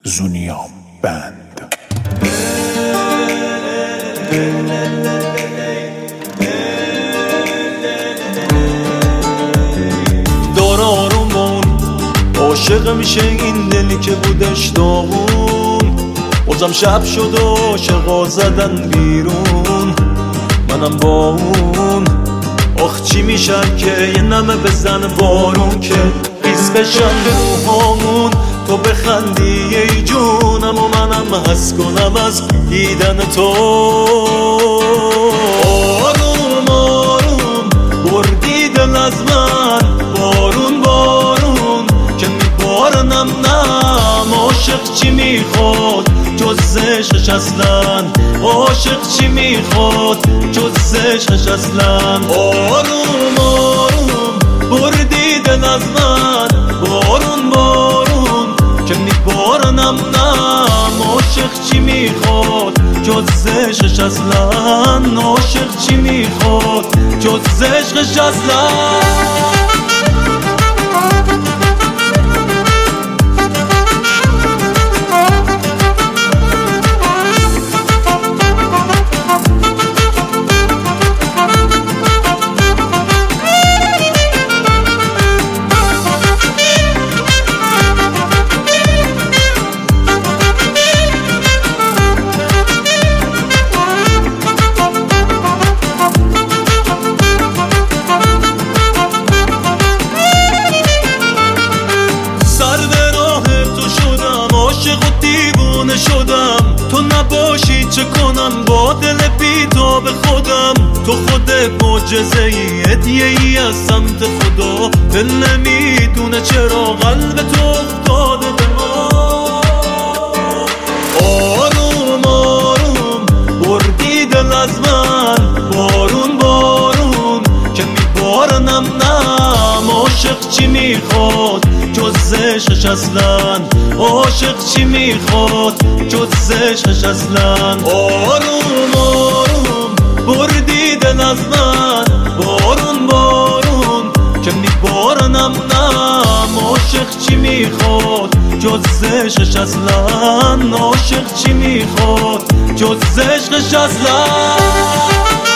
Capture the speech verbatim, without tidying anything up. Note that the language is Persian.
زونیا بند. دار آرومون عاشق میشه این دلی که بودش داغون. بازم شب شد و عاشقا زدن بیرون، منم با اون. آخ چی میشم که یه نمه بزن بارون که ریز بشن روحامون. تو بخندی ای جونم و منم حس کنم از دیدن تو. آروم آروم بردی دل از من، بارون بارون که میبارنم نم. عاشق چی میخواد جز عشقش اصلا، عاشق چی میخواد جز عشقش اصلا. آروم آروم بردی دل از من، بارون بارون که میبارنم نم. عاشق چی میخواد جز عشقش اصلا، عاشق چی میخواد جز عشقش اصلا. شدم تو نباشی چه کنم با دل بی تو به خودم. تو خودت معجزه ای، هدیه ای از سمت خدا. دل نمیدونه چرا قلب تو افتاده به ما. آروم آروم بردی دل از من، بارون بارون که میبارنم نم. عاشق چی میخواد جز عشقش اصلا، عاشق چی میخواد جز عشقش اصلا. آروم آروم بردی دل از من، بارون بارون که میبارنم نم. عاشق چی میخواد جز عشقش اصلا، عاشق چی میخواد جز عشقش اصلا.